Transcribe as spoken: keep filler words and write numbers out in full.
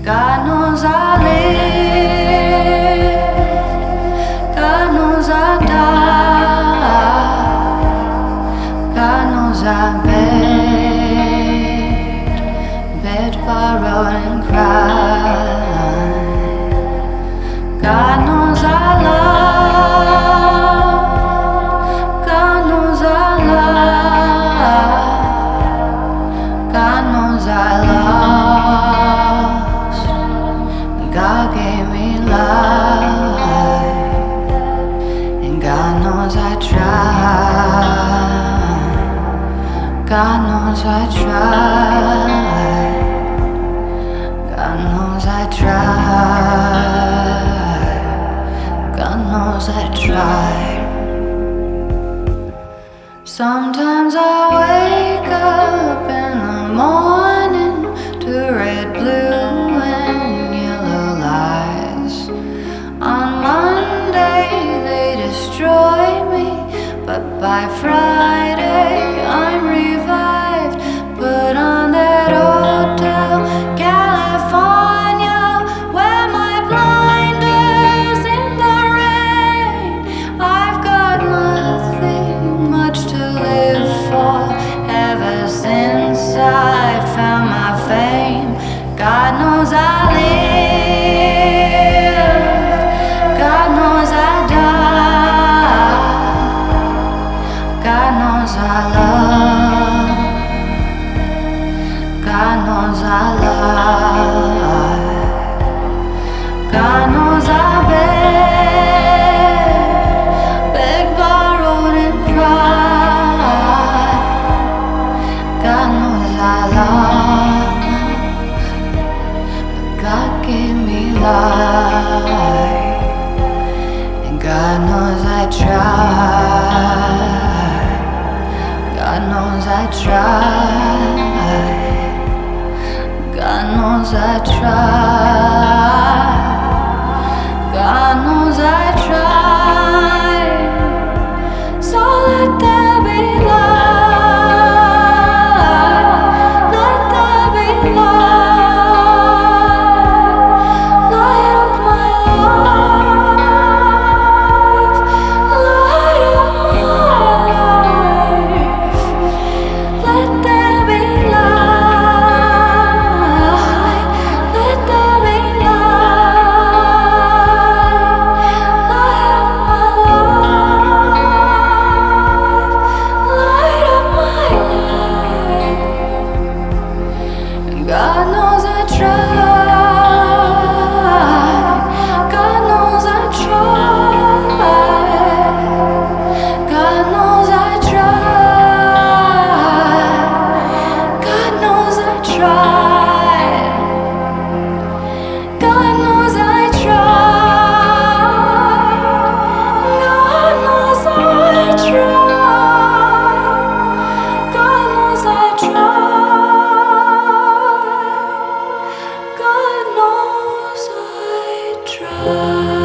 God knows I live, God knows I die, God knows I beg, beg, borrow and cry. God knows I love, God knows I love, God knows I lost, God gave me life, and God knows I tried, God knows I tried, God knows I tried, God knows I tried. Sometimes I wake up in the morning to red, blue, and yellow lights. On Monday they destroy me, but by Friday I'm revived. Put on that Hotel California, wear my blinders in the rain. I've got nothing much to live for ever since I found my fame. God knows I live, God knows I die, God knows I love, God knows I lie, God knows I beg, beg, borrowed and cried. God knows I lost, but God gave me life, and God knows I tried, God knows I tried, God knows I tried, God knows I tried. So let there be light, let there be light, light of my life, light of my life. Let there be light, let there be light, light of my life, light of my life. God knows I tried, God knows I tried, God knows I tried, God knows I tried, God knows I tried, God knows I tried, God knows I tried, God knows I tried.